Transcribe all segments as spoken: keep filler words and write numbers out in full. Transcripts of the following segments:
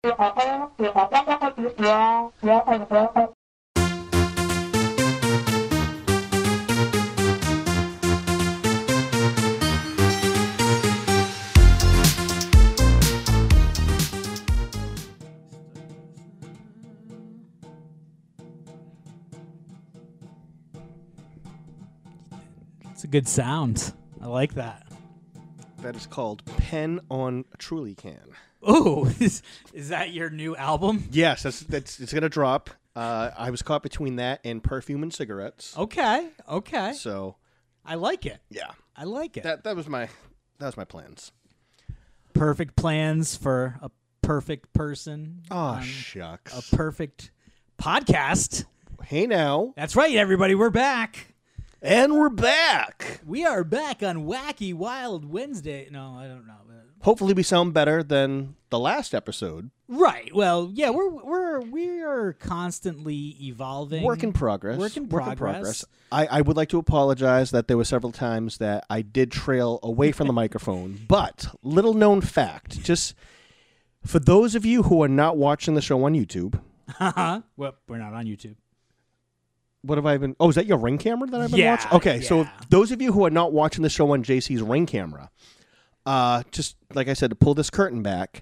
It's a good sound. I like that. That is called Pen on a Truly Can. Oh, is, is that your new album? Yes, that's that's it's gonna drop. Uh, I was caught between that and perfume and cigarettes. Okay, okay. So I like it. yeah, I like it. that that was my that was my plans. Perfect plans for a perfect person. Oh on shucks. A perfect podcast. Hey now, That's right, everybody. We're back. and we're back. We are back on Wacky Wild Wednesday. No, I don't know. Hopefully, we sound better than the last episode. Right. Well, yeah, we're we're we are constantly evolving. Work in progress. Work in progress. I, I would like to apologize that there were several times that I did trail away from the microphone. But little known fact, just for those of you who are not watching the show on YouTube. Uh-huh. Well, we're not on YouTube. What have I been? Oh, is that your Ring camera that I've been Yeah, watching? Okay, yeah. so those of you who are not watching the show on J C's Ring camera, uh, just like I said, to pull this curtain back,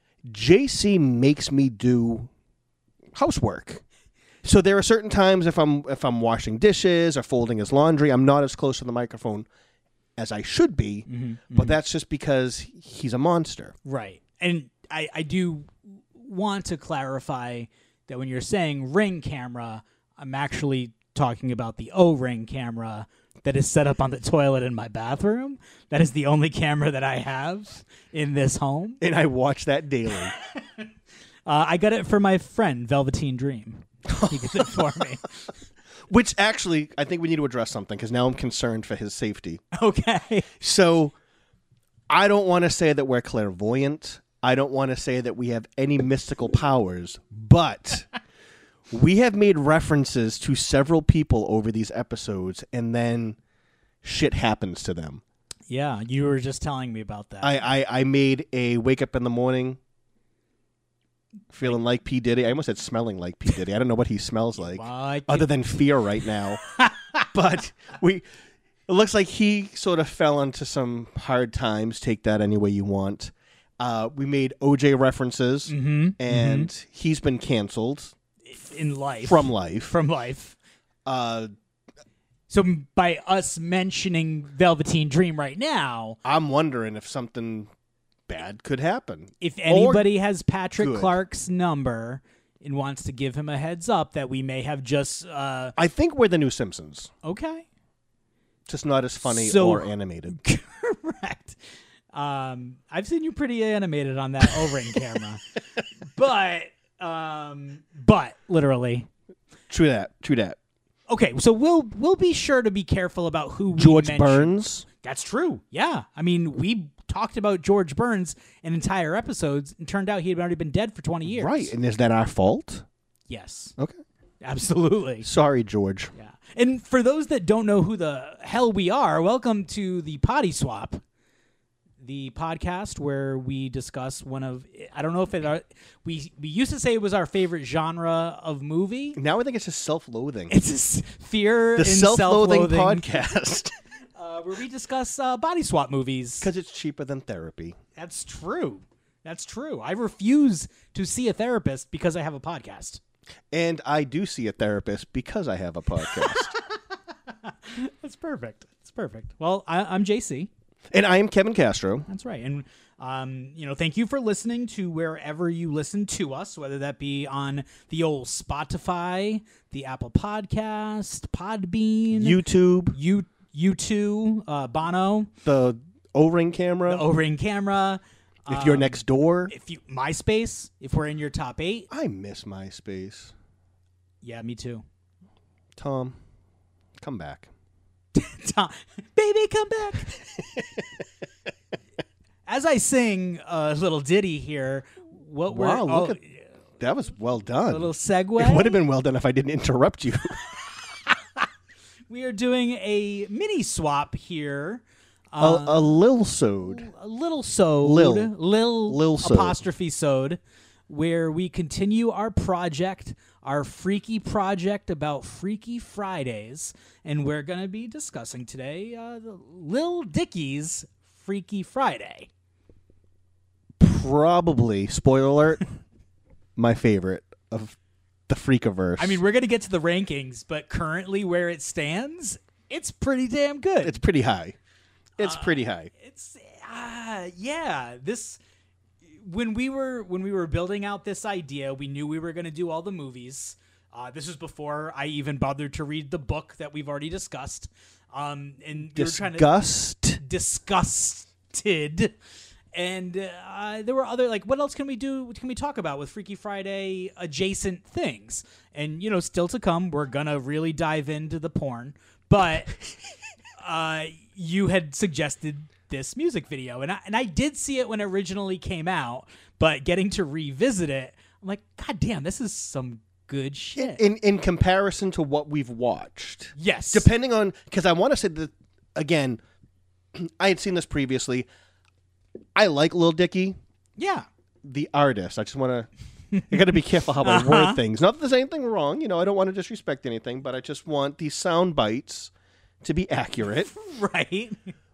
J C makes me do housework. So there are certain times if I'm if I'm washing dishes or folding his laundry, I'm not as close to the microphone as I should be. Mm-hmm, but mm-hmm. that's just because he's a monster. Right. And I, I do want to clarify that when you're saying Ring camera, I'm actually talking about the O-ring camera that is set up on the toilet in my bathroom. That is the only camera that I have in this home. And I watch that daily. uh, I got it for my friend, Velveteen Dream. He got it for me. Which actually, I think we need to address something because now I'm concerned for his safety. Okay. So I don't want to say that we're clairvoyant. I don't want to say that we have any mystical powers, but we have made references to several people over these episodes, and then shit happens to them. Yeah, you were just telling me about that. I, I, I made a wake up in the morning feeling like P. Diddy. I almost said smelling like P. Diddy. I don't know what he smells like, Like other it. than fear right now. But we, it looks like he sort of fell into some hard times. Take that any way you want. Uh, we made O J references, Mm-hmm, and mm-hmm. he's been canceled in life. from life. From life. Uh, So by us mentioning Velveteen Dream right now, I'm wondering if something bad could happen. if anybody Or has Patrick good. Clark's number and wants to give him a heads up that we may have just uh, I think we're the new Simpsons, okay, just not as funny So- or animated. correct. Um, I've seen you pretty animated on that O-ring camera, but um, but literally. True that. True that. Okay, so we'll we'll be sure to be careful about who we George mention. Burns. That's true. Yeah, I mean we talked about George Burns in entire episodes, and turned out he had already been dead for twenty years. Right, and is that our fault? Yes. Okay. Absolutely. Sorry, George. Yeah. And for those that don't know who the hell we are, welcome to the Potty Swap, the podcast where we discuss one of, I don't know if it are, we we used to say it was our favorite genre of movie. Now I think it's just self-loathing. It's a s- fear the and self-loathing, self-loathing podcast. uh, where we discuss uh, body swap movies. Because it's cheaper than therapy. That's true. That's true. I refuse to see a therapist because I have a podcast. And I do see a therapist because I have a podcast. That's perfect. That's perfect. Well, I, I'm J C. And I am Kevin Castro. That's right. And, um, you know, thank you for listening to wherever you listen to us, whether that be on the old Spotify, the Apple Podcast, Podbean, YouTube, you, U2, uh, Bono, the O-ring camera. the O-ring camera. if you're um, next door. If you MySpace, if we're in your top eight. I miss MySpace. Yeah, me too. Tom, come back. Tom, baby, come back. As I sing a little ditty here, what Wow, we're look oh, at that was well done. a little segue. It would have been well done if I didn't interrupt you. We are doing a mini swap here. a, Uh, a lil sode. a little sode, Lil. lil, Lil sode. apostrophe sode. where we continue our project, our freaky project about Freaky Fridays, and we're going to be discussing today uh, Lil Dicky's Freaky Friday. Probably, spoiler alert, my favorite of the Freakiverse. I mean, we're going to get to the rankings, but currently where it stands, it's pretty damn good. It's pretty high. It's Uh, pretty high. It's uh, yeah. This when we were when we were building out this idea, we knew we were going to do all the movies. Uh, this was before I even bothered to read the book that we've already discussed. Um, and we were trying to Disgust. disgusted. And uh, there were other, like, what else can we do? What can we talk about with Freaky Friday adjacent things? And, you know, still to come, we're going to really dive into the porn. But uh, you had suggested this music video. And I, and I did see it when it originally came out. But getting to revisit it, I'm like, God damn, this is some good shit. In in comparison to what we've watched. Yes. Depending on, because I want to say that, again, I had seen this previously. I like Lil Dicky, Yeah. the artist. I just want to, I got to be careful how I Uh-huh. word things. Not that there's anything wrong. You know, I don't want to disrespect anything, but I just want these sound bites to be accurate. Right.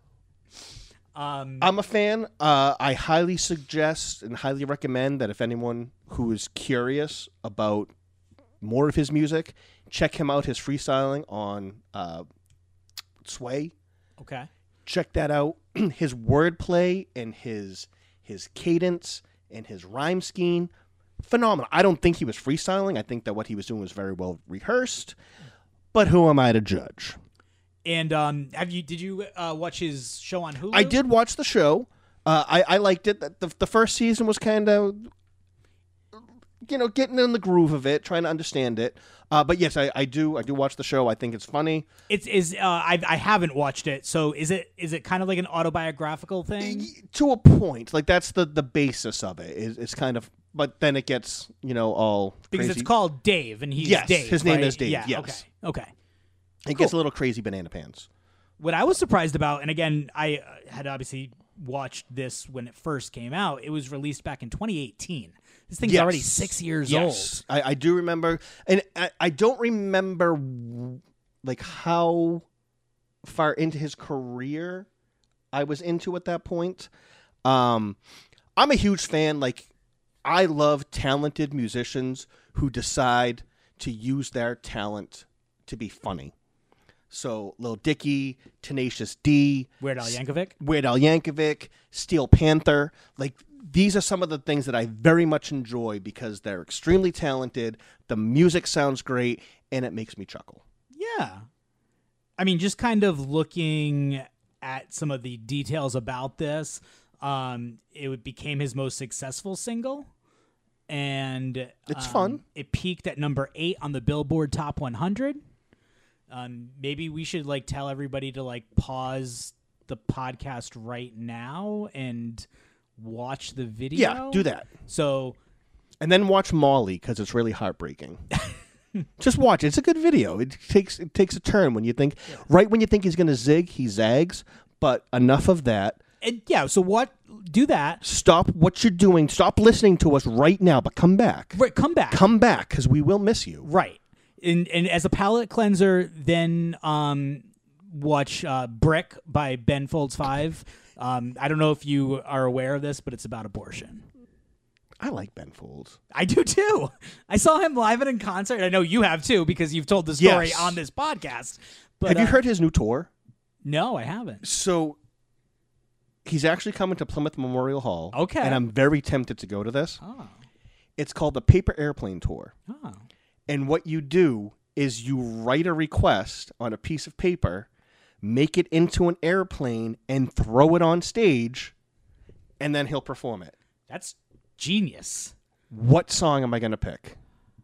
um, I'm a fan. Uh, I highly suggest and highly recommend that if anyone who is curious about more of his music, check him out, his freestyling on uh, Sway. okay. Check that out. His wordplay and his his cadence and his rhyme scheme, phenomenal. I don't think he was freestyling. I think that what he was doing was very well rehearsed. But who am I to judge? And um, have you? Did you uh, watch his show on Hulu? I did watch the show. Uh, I, I liked it. The, the first season was kind of, you know, getting in the groove of it, trying to understand it. Uh, but yes, I, I do. I do watch the show. I think it's funny. It's is uh, I I haven't watched it. So is it is it kind of like an autobiographical thing? To a point, like that's the, the basis of it. Is it's kind of, but then it gets, you know, all Because crazy. it's called Dave, and he's Yes, Dave. his name right? is Dave, Yeah. yes. Okay. Okay. It gets a little crazy banana pants. What I was surprised about, and again, I uh, had obviously watched this when it first came out. It was released back in twenty eighteen. This thing's Yes. already six years Yes. old. I, I do remember, and I, I don't remember like how far into his career I was into at that point. Um, I'm a huge fan. Like, I love talented musicians who decide to use their talent to be funny. So Lil Dicky, Tenacious D, Weird Al Yankovic. Weird Al Yankovic, Steel Panther, like these are some of the things that I very much enjoy because they're extremely talented, the music sounds great, and it makes me chuckle. Yeah. I mean, just kind of looking at some of the details about this, um, it became his most successful single. And It's um, fun. It peaked at number eight on the Billboard Top one hundred. Um, maybe we should like tell everybody to like pause the podcast right now and watch the video. Yeah, do that. So And then watch Molly because it's really heartbreaking. Just watch it. It's a good video. It takes it takes a turn when you think right when you think he's going to zig, he zags. But enough of that. and yeah, so what? Do that. Stop what you're doing. Stop listening to us right now. But come back. Right, come back. Come back because we will miss you. Right. And and as a palate cleanser, then um, watch uh, Brick by Ben Folds Five. Um, I don't know if you are aware of this, but it's about abortion. I like Ben Folds. I do too. I saw him live and in concert. I know you have too because you've told the story Yes. on this podcast. But, Have you uh, heard his new tour? No, I haven't. So he's actually coming to Plymouth Memorial Hall. Okay. And I'm very tempted to go to this. Oh. It's called the Paper Airplane Tour. Oh. And what you do is you write a request on a piece of paper, make it into an airplane, and throw it on stage, and then he'll perform it. That's genius. What song am I going to pick?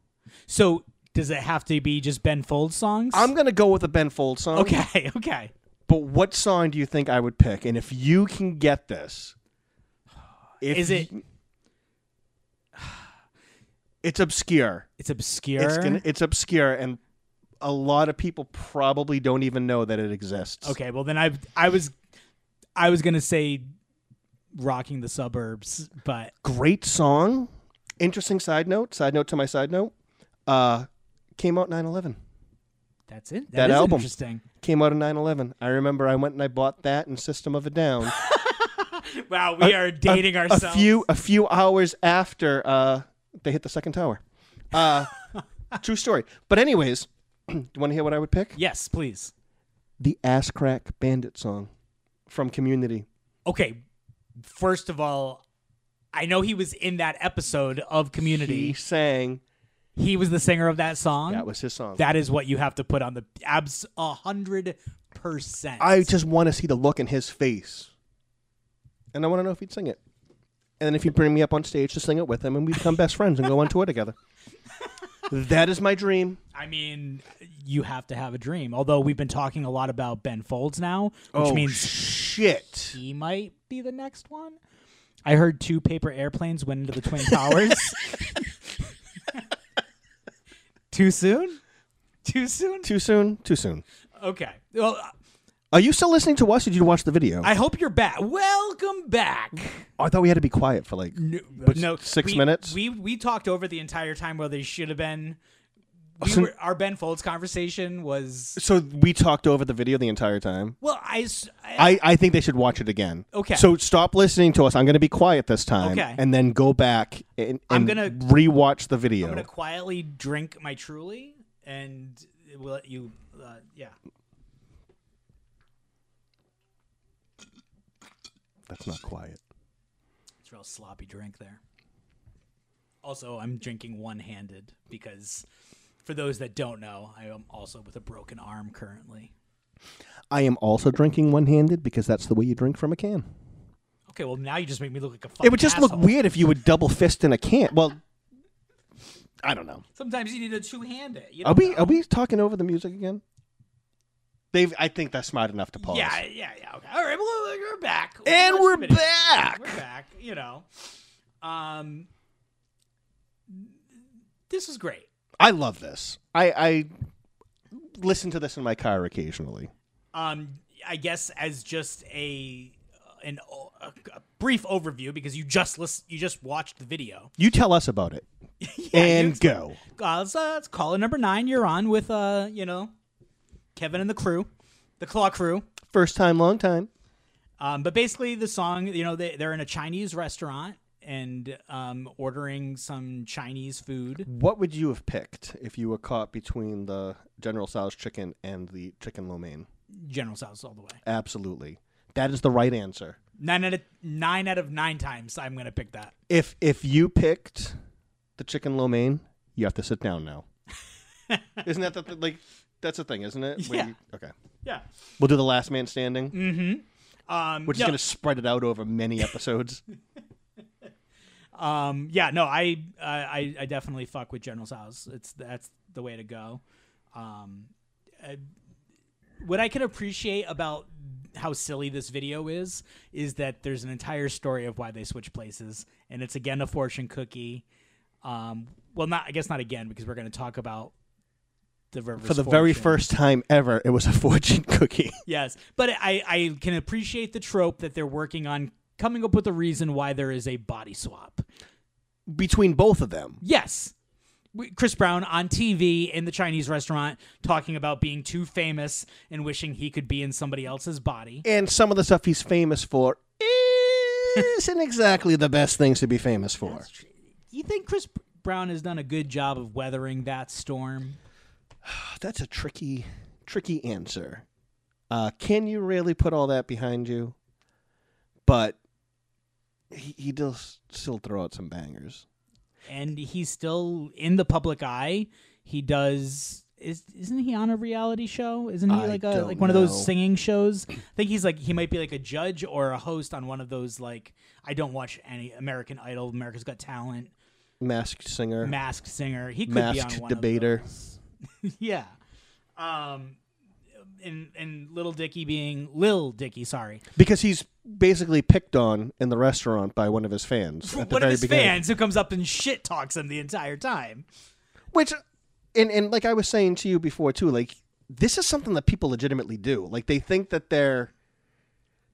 So does it have to be just Ben Folds songs? I'm going to go with a Ben Folds song. Okay, okay. But what song do you think I would pick? And if you can get this, if Is it- you- it's obscure. It's obscure. It's gonna, it's obscure, and a lot of people probably don't even know that it exists. Okay, well then I I was I was gonna say "Rocking the Suburbs," but Great song. Interesting side note. Side note to my side note. Uh, came out nine eleven. That's it. That is album. Interesting. Came out in nine eleven. I remember I went and I bought that and System of a Down. Wow, we a, are dating a, ourselves. A few a few hours after uh, they hit the second tower. Uh, true story. But anyways, do you want to hear what I would pick? Yes, please. The Ass Crack Bandit song from Community. Okay, first of all, I know he was in that episode of Community. He sang. He was the singer of that song. That was his song. That is what you have to put on the abs a hundred percent. I just want to see the look in his face. And I want to know if he'd sing it. And then if he'd bring me up on stage to sing it with him, and we'd become best friends and go on tour together. That is my dream. I mean, you have to have a dream. Although we've been talking a lot about Ben Folds now, which oh, means shit. he might be the next one. I heard two paper airplanes went into the Twin Towers. Too soon? Too soon? Too soon? Too soon. Okay. Well, Are you still listening to us, or did you watch the video? I hope you're back. Welcome back. Oh, I thought we had to be quiet for like No, but no six we, minutes. We we talked over the entire time where they should have been. We So- were, our Ben Folds conversation was So we talked over the video the entire time. well. I, s- I- I, I think they should watch it again. Okay. So stop listening to us. I'm going to be quiet this time. Okay. And then go back and, I'm and gonna- rewatch the video. I'm gonna quietly drink my Truly and we'll let you. Uh, yeah. That's not quiet. It's a real sloppy drink there. Also, I'm drinking one-handed because, for those that don't know, I am also with a broken arm currently. I am also drinking one-handed because that's the way you drink from a can. Okay, well now you just make me look like a fucking It would just look asshole. weird if you would double fist in a can. Well, I don't know. Sometimes you need to two-handed. You Are don't we know. are we talking over the music again? They've. I think that's smart enough to pause. Yeah, yeah, yeah. Okay. All right, well, we're back. And Watch we're the video. back. We're back. You know, um, this is great. I love this. I, I listen to this in my car occasionally. Um, I guess as just a an a, a brief overview because you just list, you just watched the video. You tell us about it Yeah, you and explain- go. Uh, let's, uh, it's caller number nine. You're on with uh, you know, Kevin and the crew, the Claw crew. First time, long time. Um, but basically, the song, you know, they, they're in a Chinese restaurant and um, ordering some Chinese food. What would you have picked if you were caught between the General Tso's chicken and the chicken lo mein? General Tso's all the way. Absolutely. That is the right answer. Nine out of nine out of nine times, I'm gonna pick that. If if you picked the chicken lo mein, you have to sit down now. Isn't that the th- like that's the thing, isn't it? When Yeah. you- okay. Yeah. We'll do the last man standing. Mm-hmm. Um, We're just no, going to spread it out over many episodes. um, yeah. No, I, I, I definitely fuck with General Tso's. It's that's the way to go. Um, uh, what I can appreciate about how silly this video is is that there's an entire story of why they switch places, and it's again a fortune cookie. Um, well, not I guess not again because we're going to talk about the reverse For the very fortune. first time ever, it was a fortune cookie. Yes, but I, I can appreciate the trope that they're working on coming up with a reason why there is a body swap. Between both of them. Yes. We- Chris Brown on T V in the Chinese restaurant talking about being too famous and wishing he could be in somebody else's body. And some of the stuff he's famous for isn't exactly the best things to be famous for. You think Chris Brown has done a good job of weathering that storm? That's a tricky, tricky answer. Uh, can you really put all that behind you? But he, he does still throw out some bangers. And he's still in the public eye. He does is isn't he on a reality show? Isn't he I like a don't like one of know. those singing shows? I think he's like he might be like a judge or a host on one of those like I don't watch any American Idol, America's Got Talent, Masked singer. Masked Singer. He could Masked be on one debater. Of those. Yeah. Um and and Little Dicky being Lil Dicky, sorry. Because he's basically picked on in the restaurant by one of his fans. At the One of very his beginning. fans who comes up and shit talks him the entire time. Which, and, and like I was saying to you before, too, like, this is something that people legitimately do. Like, they think that they're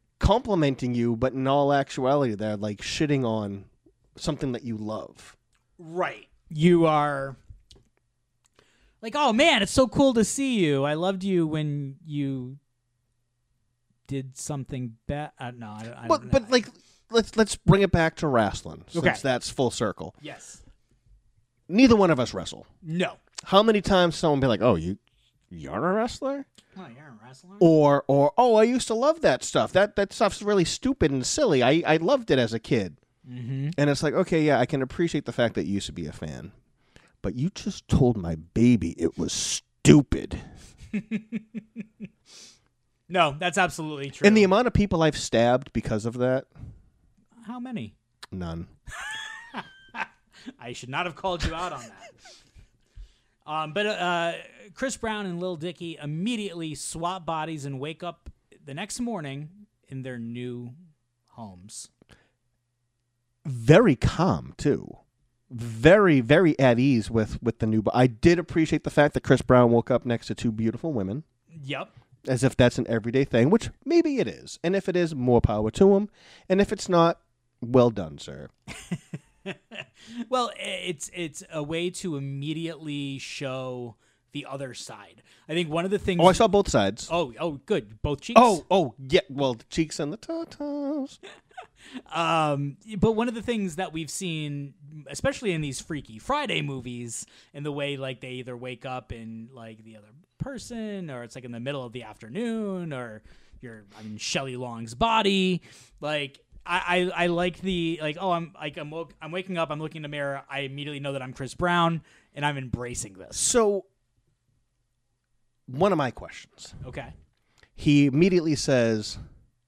complimenting you, but in all actuality, they're, like, shitting on something that you love. Right. You are like, oh man, it's so cool to see you. I loved you when you did something bad. Uh, no, I, I But don't but know. like let's let's bring it back to wrestling since Okay. that's full circle. Yes. Neither one of us wrestle. No. How many times someone be like, "Oh, you you're a wrestler?" Oh, you're a wrestler? Or or oh, I used to love that stuff. That that stuff's really stupid and silly. I I loved it as a kid. Mm-hmm. And it's like, okay, yeah, I can appreciate the fact that you used to be a fan. But you just told my baby it was stupid. No, that's absolutely true. And the amount of people I've stabbed because of that, How many? none. I should not have called you out on that. Um, but uh, Chris Brown and Lil Dicky immediately swap bodies and wake up the next morning in their new homes. Very calm too. Very, very at ease with, with the new. But I did appreciate the fact that Chris Brown woke up next to two beautiful women, Yep. as if that's an everyday thing, which maybe it is. And if it is, more power to him. And if it's not, well done, sir. Well, it's it's a way to immediately show the other side. I think one of the things. Oh, I saw both sides. Oh, oh, good. Both cheeks. Oh, oh, yeah. Well, the cheeks and the tatas. Um, but one of the things that we've seen, especially in these Freaky Friday movies, in the way like they either wake up in like the other person, or it's like in the middle of the afternoon, or you're I mean Shelley Long's body. Like I, I, I like the like oh I'm like I'm woke, I'm waking up, I'm looking in the mirror, I immediately know that I'm Chris Brown, and I'm embracing this. So, one of my questions. Okay. He immediately says,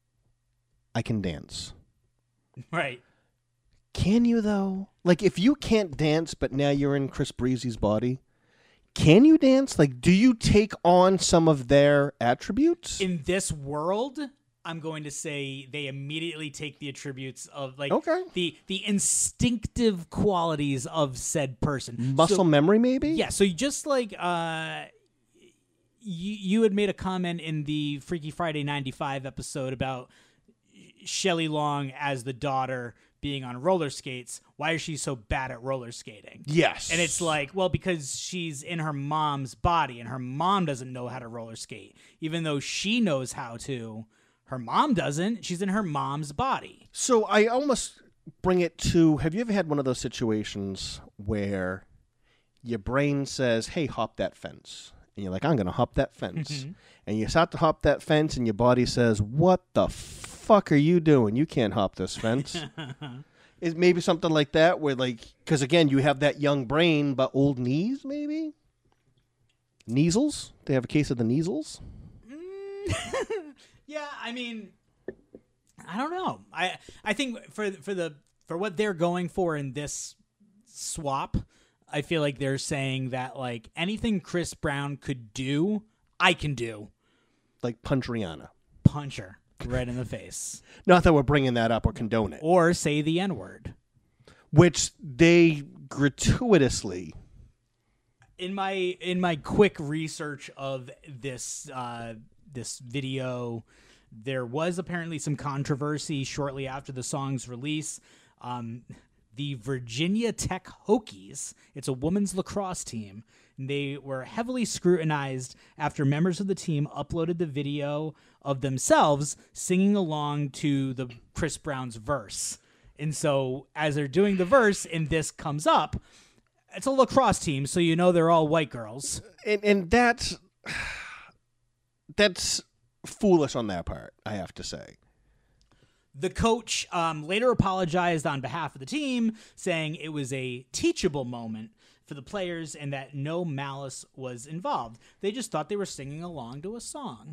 I can dance. Right. Can you, though? Like, if you can't dance, but now you're in Chris Breezy's body, can you dance? Like, do you take on some of their attributes? In this world, I'm going to say they immediately take the attributes of like Okay. the the instinctive qualities of said person. Muscle So- memory, maybe? Yeah, so you just like uh you you had made a comment in the Freaky Friday ninety-five episode about Shelley Long as the daughter being on roller skates. Why is she so bad at roller skating? Yes. And it's like, well, because she's in her mom's body and her mom doesn't know how to roller skate. Even though she knows how to, her mom doesn't. She's in her mom's body. So I almost bring it to, have you ever had one of those situations where your brain says, hey, hop that fence? And you're like, I'm going to hop that fence. Mm-hmm. And you start to hop that fence and your body says, what the fuck are you doing? You can't hop this fence. Is maybe something like that where like, because again, you have that young brain, but old knees maybe? Measles? They have a case of the measles? Yeah, I mean, I don't know. I I think for for the for what they're going for in this swap, I feel like they're saying that like anything Chris Brown could do, I can do. Like punch Rihanna. Punch her right in the face. Not that we're bringing that up or condone it. Or say the N-word. Which they gratuitously... In my in my quick research of this uh, this video, there was apparently some controversy shortly after the song's release. Um, the Virginia Tech Hokies, it's a women's lacrosse team, and they were heavily scrutinized after members of the team uploaded the video of themselves singing along to the Chris Brown's verse. And so as they're doing the verse and this comes up, it's a lacrosse team, so you know they're all white girls. And, and that's... That's foolish on their part, I have to say. The coach um, later apologized on behalf of the team, saying it was a teachable moment for the players and that no malice was involved. They just thought they were singing along to a song.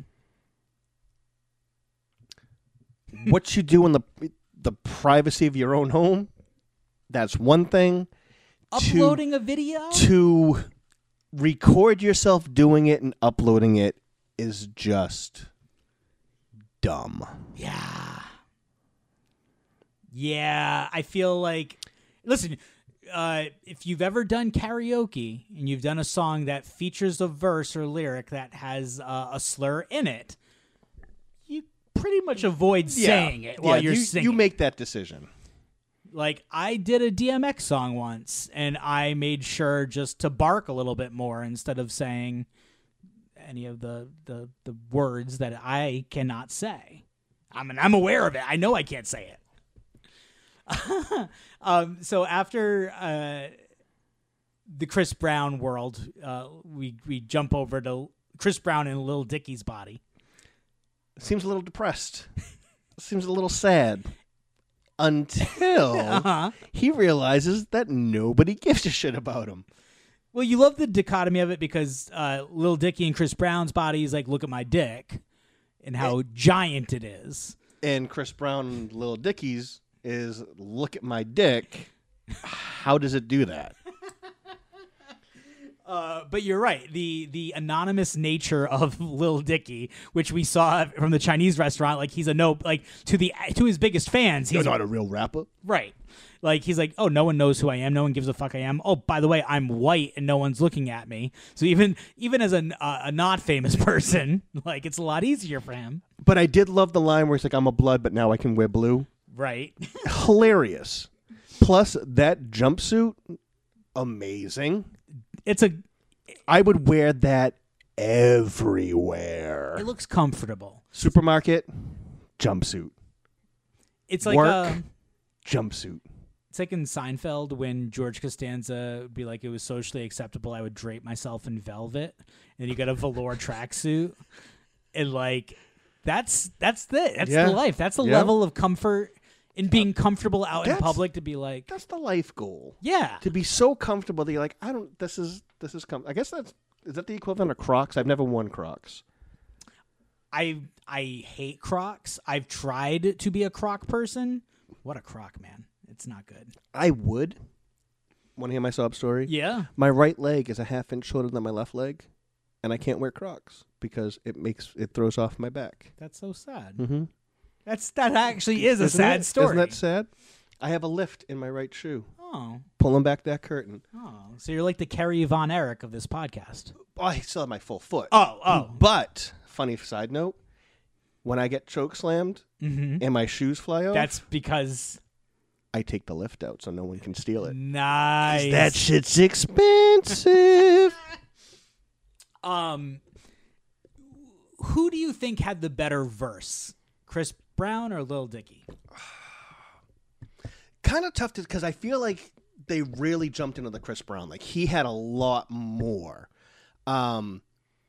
What you do in the the privacy of your own home, that's one thing. Uploading a video? To record yourself doing it and uploading it is just dumb. Yeah. Yeah, I feel like... Listen, uh, if you've ever done karaoke and you've done a song that features a verse or lyric that has uh, a slur in it, you pretty much avoid saying it while Yeah, you're you, singing. You make that decision. Like, I did a D M X song once, and I made sure just to bark a little bit more instead of saying any of the, the, the words that I cannot say. I mean, I'm aware of it. I know I can't say it. um, so after uh, the Chris Brown world, uh, we, we jump over to Chris Brown in Lil Dicky's body. Seems a little depressed. Seems a little sad. Until uh-huh. he realizes that nobody gives a shit about him. Well, you love the dichotomy of it because uh, Lil Dicky and Chris Brown's body is like, look at my dick, and how it, giant it is. And Chris Brown and Lil Dicky's is, look at my dick. How does it do that? Uh, but you're right. The the anonymous nature of Lil Dicky, which we saw from the Chinese restaurant, like he's a no, like to the to his biggest fans, he's You're not a real rapper. Right. Like he's like, oh, no one knows who I am. No one gives a fuck I am. Oh, by the way, I'm white and no one's looking at me. So even even as a uh, a not famous person, like it's a lot easier for him. But I did love the line where he's like, I'm a blood, but now I can wear blue. Right. Hilarious. Plus that jumpsuit, amazing. It's a. I would wear that everywhere. It looks comfortable. Supermarket, jumpsuit. It's like Work, a, jumpsuit. It's like in Seinfeld when George Costanza would be like, it was socially acceptable I would drape myself in velvet, and you got a velour tracksuit, and like that's that's the that's Yeah. the life. That's the Yeah. level of comfort in being comfortable out in That's- public to be like, That's the life goal. yeah. To be so comfortable that you're like, I don't. This is this is. Com- I guess that's is that the equivalent of Crocs? I've never worn Crocs. I I hate Crocs. I've tried to be a Croc person. What a Croc, man! It's not good. I would. Want to hear my sob story? Yeah. My right leg is a half inch shorter than my left leg, and I can't wear Crocs because it makes it throws off my back. That's so sad. Mm-hmm. That's that actually is a Isn't sad it? story. Isn't that sad? I have a lift in my right shoe, Oh. pulling back that curtain. Oh. So you're like the Kerry Von Erich of this podcast. Oh, I still have my full foot. Oh, oh. But funny side note, when I get choke slammed Mm-hmm. and my shoes fly off, That's because I take the lift out so no one can steal it. nice. That shit's expensive. um who do you think had the better verse? Chris Brown or Lil Dicky? Kind of tough to because I feel like they really jumped into the Chris Brown. Like he had a lot more. Um,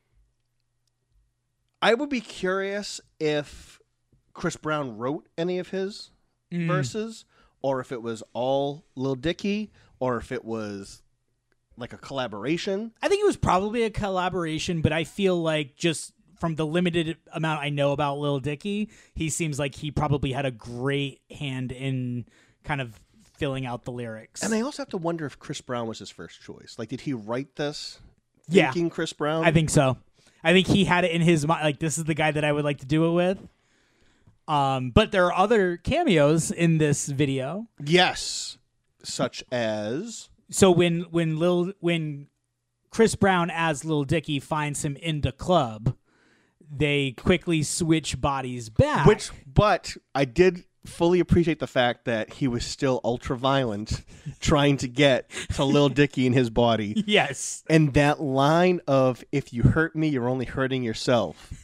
I would be curious if Chris Brown wrote any of his Mm. verses, or if it was all Lil Dicky, or if it was like a collaboration. I think it was probably a collaboration, but I feel like just from the limited amount I know about Lil Dicky, he seems like he probably had a great hand in kind of filling out the lyrics. And I also have to wonder if Chris Brown was his first choice. Like, did he write this Yeah. thinking Chris Brown? I think so. I think he had it in his mind, like, this is the guy that I would like to do it with. Um, but there are other cameos in this video. Yes. Such as... So when when Lil when Chris Brown as Lil Dicky finds him in the club, they quickly switch bodies back. Which, but I did fully appreciate the fact that he was still ultra violent trying to get to Lil Dicky in his body. Yes. And that line of, if you hurt me, you're only hurting yourself.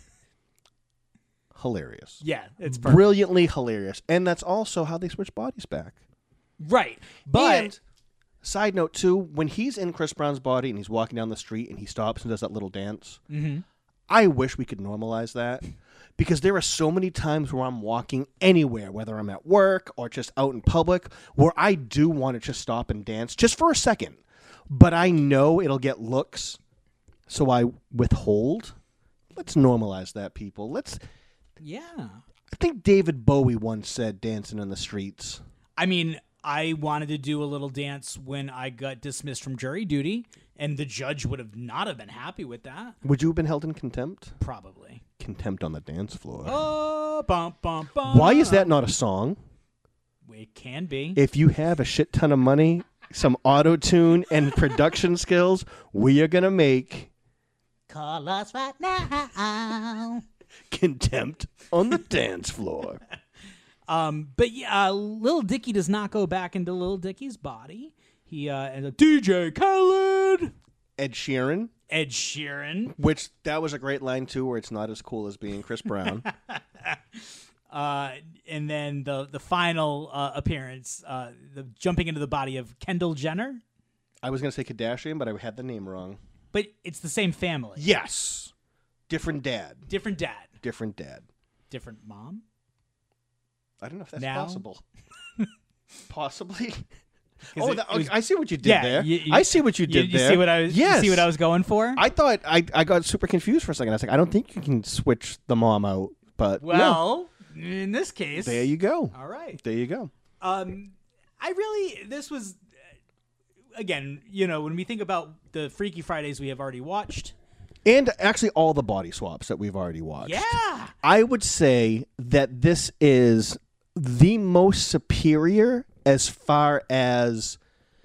Hilarious. Yeah, it's perfect. Brilliantly hilarious. And that's also how they switch bodies back. Right. But And, side note, too, when he's in Chris Brown's body and he's walking down the street and he stops and does that little dance, Mhm. I wish we could normalize that. Because there are so many times where I'm walking anywhere, whether I'm at work or just out in public, where I do want to just stop and dance just for a second. But I know it'll get looks, so I withhold. Let's normalize that, people. Let's. yeah. I think David Bowie once said dancing in the streets. I mean, I wanted to do a little dance when I got dismissed from jury duty, and the judge would have not have been happy with that. Would you have been held in contempt? Probably. Contempt on the dance floor. Oh, bum, bum, bum. Why is that not a song? It can be. If you have a shit ton of money, some auto-tune and production skills, we are going to make Call us right now. Contempt on the dance floor. Um, but yeah, uh, Lil Dicky does not go back into Lil Dicky's body. He uh, and D J Khaled, Ed Sheeran, Ed Sheeran, which that was a great line too, where it's not as cool as being Chris Brown. uh, and then the the final uh, appearance, uh, the jumping into the body of Kendall Jenner. I was going to say Kardashian, but I had the name wrong. But it's the same family. Yes, different dad, Different dad, different dad, different mom. I don't know if that's Now? possible. Possibly. 'Cause Oh, it- that, it was- I see what you did yeah, there. you- you- I see what you did you, there. see what I was? Yes. You see what I was going for? I thought I I got super confused for a second. I was like, I don't think you can switch the mom out, but no. Well, in this case, There you go. all right. There you go. Um, I really this was again, you know, when we think about the Freaky Fridays we have already watched. And actually, all the body swaps that we've already watched. Yeah. I would say that this is the most superior as far as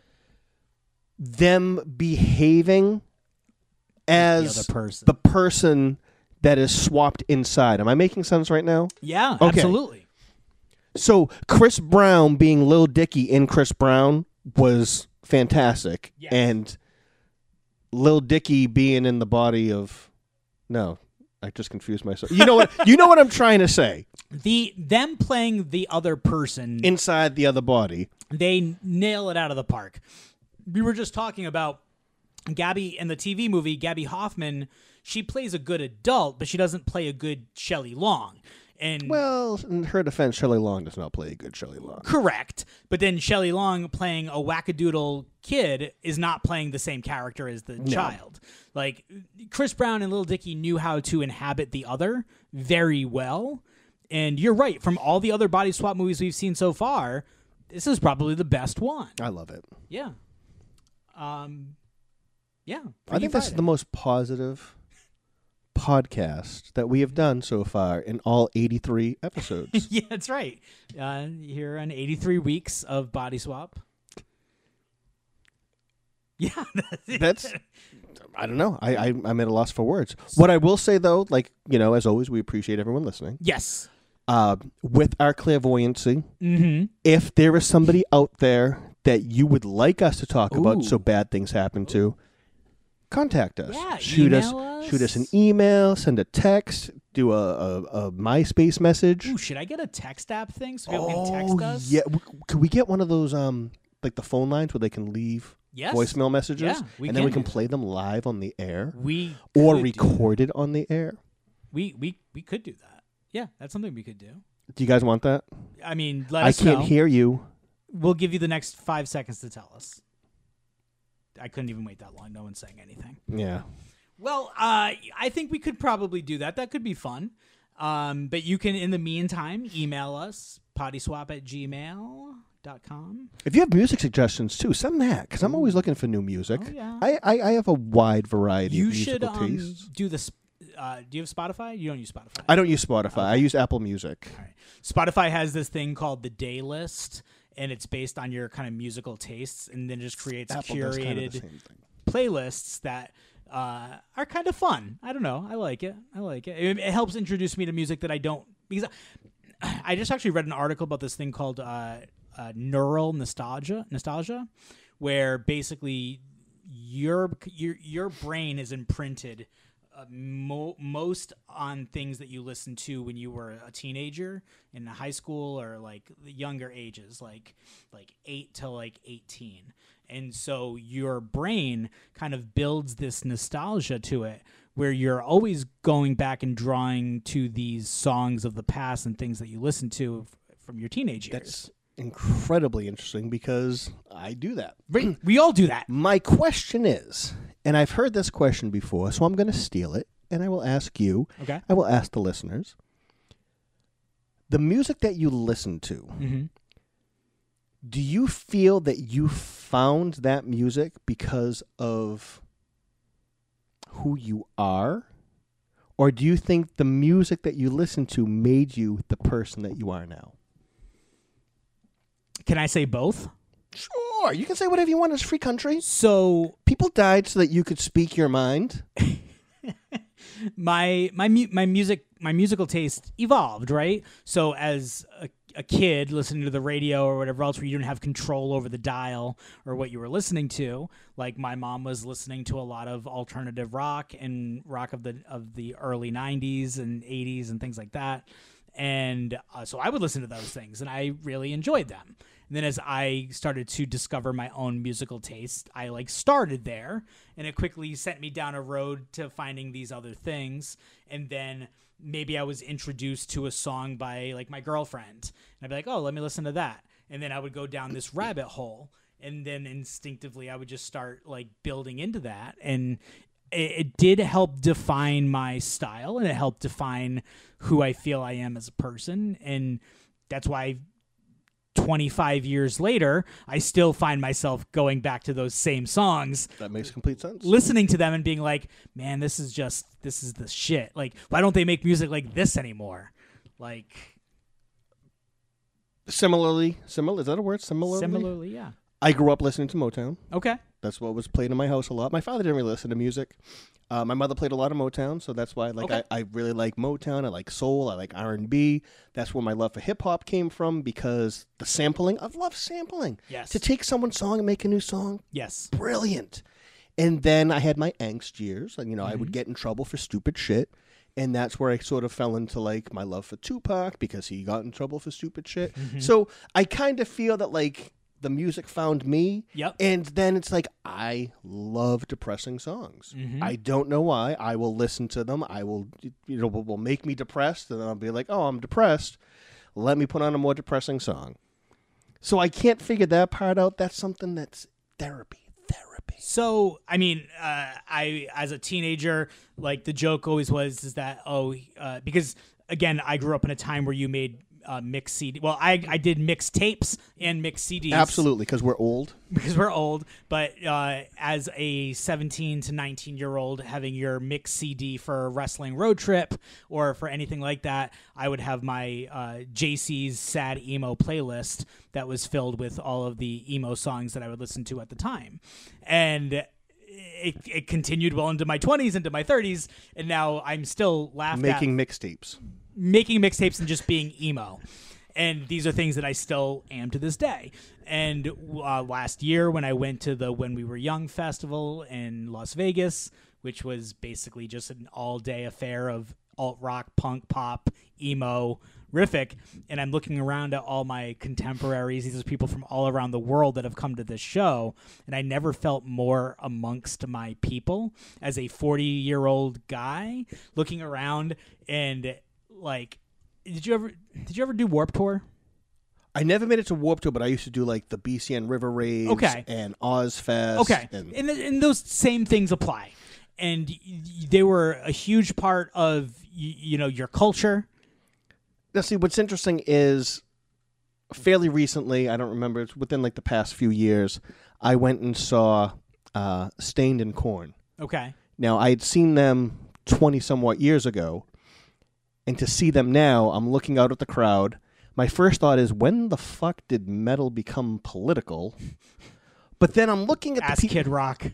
them behaving as The other person. the person that is swapped inside. Am I making sense right now? Yeah, Okay. absolutely. So Chris Brown being Lil Dicky in Chris Brown was fantastic. Yes. And Lil Dicky being in the body of no, I just confused myself. You know what? You know what I'm trying to say. The them playing the other person, Inside the other body. they nail it out of the park. We were just talking about Gabby in the T V movie, Gabby Hoffman. She plays a good adult, but she doesn't play a good Shelley Long. And Well, in her defense, Shelley Long does not play a good Shelley Long. correct. But then Shelley Long playing a wackadoodle kid is not playing the same character as the child. Like, Chris Brown and Lil Dicky knew how to inhabit the other very well. And you're right. From all the other body swap movies we've seen so far, this is probably the best one. I love it. Yeah. Um, yeah. I Freaky think this is Friday. the most positive podcast that we have done so far in all eighty-three episodes. Yeah, that's right. Uh, here on eighty-three weeks of body swap. Yeah. That's, I don't know. I, I, I'm at a loss for words. What I will say, though, like, you know, as always, we appreciate everyone listening. Yes. Uh, with our clairvoyancy, Mm-hmm. if there is somebody out there that you would like us to talk Ooh. about so bad things happen to, contact us. Yeah, shoot us, email us. shoot us an email, send a text, do a, a, a MySpace message. Ooh, should I get a text app thing so people can text us? yeah. W- Could we get one of those um like the phone lines where they can leave Yes. voicemail messages, Yeah, we and then we can can do play them live on the air, We or could do that. record it on the air? We we we could do that. Yeah, that's something we could do. Do you guys want that? I mean, let I us can't know. hear you. We'll give you the next five seconds to tell us. I couldn't even wait that long. No one's saying anything. Yeah. Well, uh, I think we could probably do that. That could be fun. Um, but you can, in the meantime, email us, pottyswap at gmail dot com. If you have music suggestions too, send that because I'm always looking for new music. Oh, yeah. I, I I have a wide variety You of should musical um, tastes. do this. Uh, do you have Spotify? You don't use Spotify. I don't use Spotify. I use Apple Music. All right. Spotify has this thing called the Day List, and it's based on your kind of musical tastes, and then just creates Apple does curated kind of the same thing. playlists that uh, are kind of fun. I don't know. I like it. I like it. it. It helps introduce me to music that I don't because I, I just actually read an article about this thing called uh, uh, neural nostalgia. Nostalgia, where basically your your your brain is imprinted. Uh, mo- most on things that you listened to when you were a teenager in high school or like younger ages, like like eight to like eighteen. And so your brain kind of builds this nostalgia to it where you're always going back and drawing to these songs of the past and things that you listened to f- from your teenage years. That's incredibly interesting because I do that. Right. We all do that. My question is, and I've heard this question before, so I'm going to steal it, and I will ask you. Okay. I will ask the listeners. The music that you listen to, Mm-hmm. do you feel that you found that music because of who you are? Or do you think the music that you listen to made you the person that you are now? Can I say both? Sure. You can say whatever you want. It's a free country. So People died so that you could speak your mind. my my mu- my music my musical taste evolved, right? So as a, a kid listening to the radio or whatever else, where you didn't have control over the dial or what you were listening to, like my mom was listening to a lot of alternative rock and rock of the of the early nineties and eighties and things like that. And uh, so I would listen to those things, and I really enjoyed them. And then as I started to discover my own musical taste, I like started there, and it quickly sent me down a road to finding these other things. And then maybe I was introduced to a song by like my girlfriend, and I'd be like, oh, let me listen to that. And then I would go down this rabbit hole, and then instinctively I would just start like building into that. And it, it did help define my style, and it helped define who I feel I am as a person. And that's why twenty-five years later, I still find myself going back to those same songs. That makes complete sense. Listening to them and being like, man, this is just, this is the shit. Like, why don't they make music like this anymore? Like, Similarly, similar, is that a word? Similarly? similarly, yeah. I grew up listening to Motown. Okay. That's what was played in my house a lot. My father didn't really listen to music. Uh, my mother played a lot of Motown, so that's why like Okay. I, I really like Motown. I like soul. I like R and B. That's where my love for hip hop came from, because the sampling. I love sampling. Yes. To take someone's song and make a new song, Yes. brilliant. And then I had my angst years, and you know I would get in trouble for stupid shit, and that's where I sort of fell into like my love for Tupac, because he got in trouble for stupid shit. So I kind of feel that like the music found me. Yep. And then it's like, I love depressing songs. Mm-hmm. I don't know why. I will listen to them. I will, you know, will, will make me depressed. And then I'll be like, oh, I'm depressed. Let me put on a more depressing song. So I can't figure that part out. That's something that's therapy. Therapy. So, I mean, uh, I, as a teenager, like the joke always was, is that, oh, uh, because again, I grew up in a time where you made uh, mixed C D. Well, I, I did mixed tapes and mixed C Ds. Absolutely, because we're old. Because we're old. But uh, as a seventeen to nineteen year old, having your mixed C D for a wrestling road trip or for anything like that, I would have my uh, J C's Sad Emo playlist that was filled with all of the emo songs that I would listen to at the time. And it, it continued well into my twenties, into my thirties, and now I'm still laughed Making at. mixtapes. Making mixtapes and just being emo. And these are things that I still am to this day. And uh, last year when I went to the When We Were Young festival in Las Vegas, which was basically just an all-day affair of alt-rock, punk, pop, emo, rific, and I'm looking around at all my contemporaries. These are people from all around the world that have come to this show, and I never felt more amongst my people as a forty-year-old guy looking around. And like, did you ever did you ever do Warped Tour? I never made it to Warped Tour, but I used to do like the B C N River Raves Okay. and Ozfest. Okay, And, and, and those same things apply, and y- y- they were a huge part of y- you know your culture. now, see, what's interesting is fairly recently, I don't remember, it's within like the past few years, I went and saw uh, Stained in Corn. Okay, Now, I had seen them twenty somewhat years ago, and to see them now, I'm looking out at the crowd. My first thought is, when the fuck did metal become political? But then I'm looking at Ask the people. Kid Rock.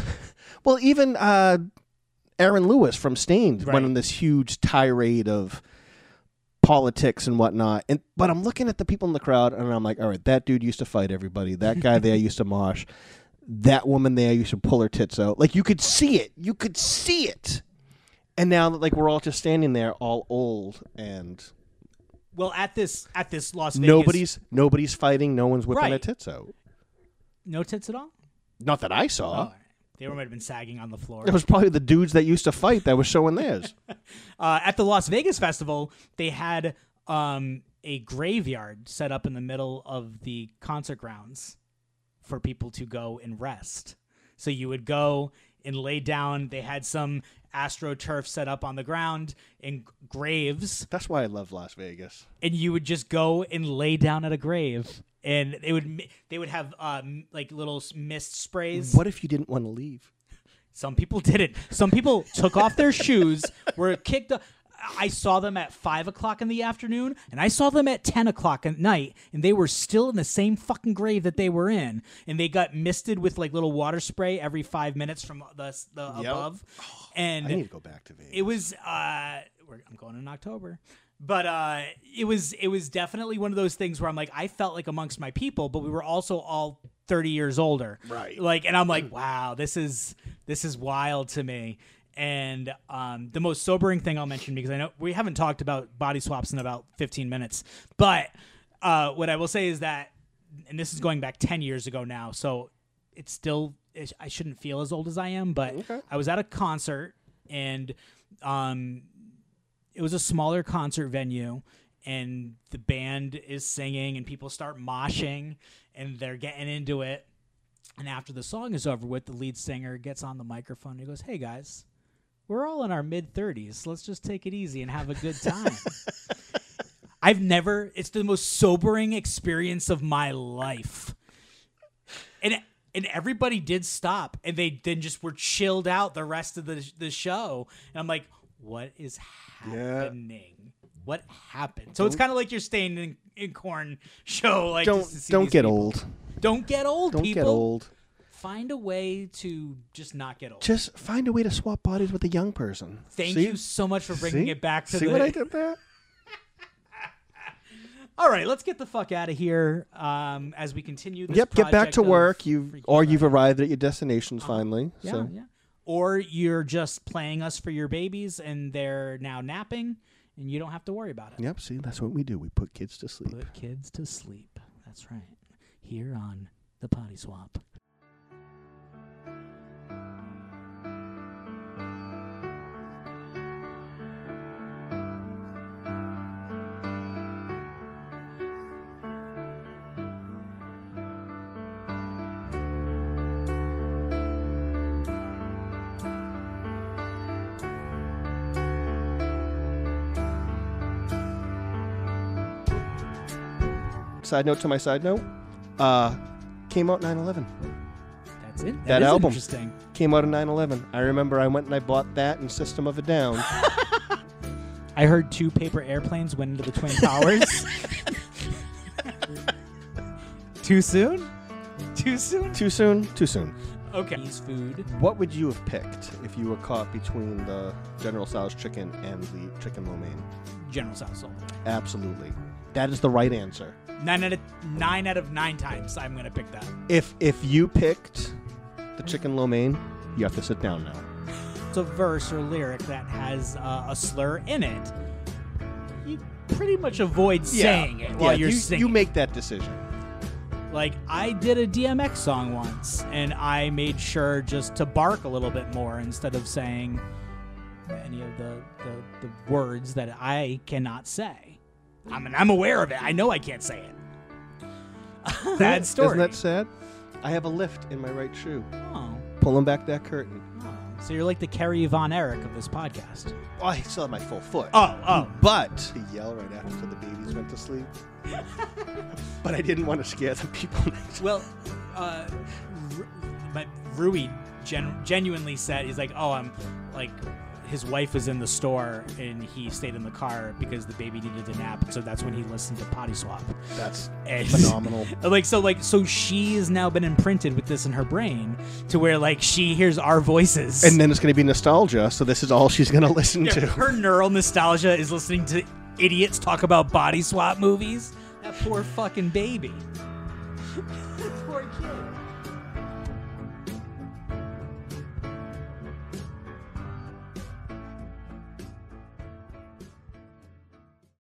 Well, even uh, Aaron Lewis from Stained Right. went on this huge tirade of politics and whatnot. And but I'm looking at the people in the crowd, and I'm like, all right, that dude used to fight everybody. That guy there used to mosh. That woman there used to pull her tits out. Like, you could see it. You could see it. And now, like, we're all just standing there, all old, and Well, at this at this Las Vegas, nobody's nobody's fighting. No one's whipping Right. their tits out. no tits at all. Not that I Oh, saw. all right. They might have been sagging on the floor. It was probably the dudes that used to fight that was showing theirs. Uh, at the Las Vegas festival, they had um, a graveyard set up in the middle of the concert grounds for people to go and rest. So you would go and lay down. They had some astroturf set up on the ground in graves, That's why I love Las Vegas. and you would just go and lay down at a grave. And they would they would have um, like little mist sprays. What if you didn't want to leave? Some people didn't. Some people took off their shoes, were kicked. Up. I saw them at five o'clock in the afternoon, and I saw them at ten o'clock at night, and they were still in the same fucking grave that they were in, and they got misted with like little water spray every five minutes from the, the Yep. above. And I need to go back to Vegas. it was uh we're, I'm going in October. But uh it was it was definitely one of those things where I'm like, I felt like amongst my people, but we were also all thirty years older. Right. Like, and I'm like, wow, this is this is wild to me. And um the most sobering thing I'll mention, because I know we haven't talked about body swaps in about fifteen minutes, but uh what I will say is that, and this is going back ten years ago now, so it's still, I shouldn't feel as old as I am, but Okay. I was at a concert, and um, it was a smaller concert venue, and the band is singing, and people start moshing, and they're getting into it. And after the song is over with, the lead singer gets on the microphone, and he goes, "Hey, guys, we're all in our mid-thirties. Let's just take it easy and have a good time." I've never, it's the most sobering experience of my life. And and everybody did stop, and they then just were chilled out the rest of the the show. And I'm like, what is happening? What happened? So it's kind of like you're staying in, in Corn show. Like, don't just to see don't these get people. old. Don't get old, Don't people. get old. Find a way to just not get old. Just find a way to swap bodies with a young person. Thank See? you so much for bringing See? it back to See the... what I did there? All right, let's get the fuck out of here um, as we continue this Yep, get back project to of work. You've Freaky or you've Friday. arrived at your destinations finally. Yeah, so yeah. Or you're just playing us for your babies, and they're now napping, and you don't have to worry about it. yep, see, that's what we do. We put kids to sleep. Put kids to sleep. That's right. Here on The Potty Swap. Side note to my side note, uh, came out nine eleven. That's it. That is album. Interesting. Came out in nine eleven. I remember I went and I bought that and System of a Down. I heard two paper airplanes went into the Twin Towers. Too soon? Too soon? Too soon? Too soon. Okay. Chinese food. What would you have picked if you were caught between the General Tso's chicken and the chicken lo mein? General Tso's soul. Absolutely. That is the right answer. Nine out of nine out of nine times, I'm gonna pick that. If if you picked the chicken lo mein, you have to sit down now. It's a verse or lyric that has uh, a slur in it. You pretty much avoid saying it while Yeah, you're you, singing. You make that decision. Like, I did a D M X song once, and I made sure just to bark a little bit more instead of saying any of the, the, the words that I cannot say. I mean, I'm aware of it. I know I can't say it. Bad story. Isn't that sad? I have a lift in my right shoe. Oh, Pulling back that curtain. oh. So you're like the Kerry Von Erich of this podcast. Oh, I still have my full foot. Oh, oh. But to yell right after the babies went to sleep. But I didn't want to scare the people next. Well, uh, Ru- my Rui gen- genuinely said, he's like, oh, I'm like, his wife was in the store and he stayed in the car because the baby needed a nap. So that's when he listened to Potty Swap. That's And phenomenal. like, so like, so she has now been imprinted with this in her brain to where like she hears our voices. And then it's going to be nostalgia, so this is all she's going to listen Yeah, to. her neural nostalgia is listening to idiots talk about body swap movies. That poor fucking baby.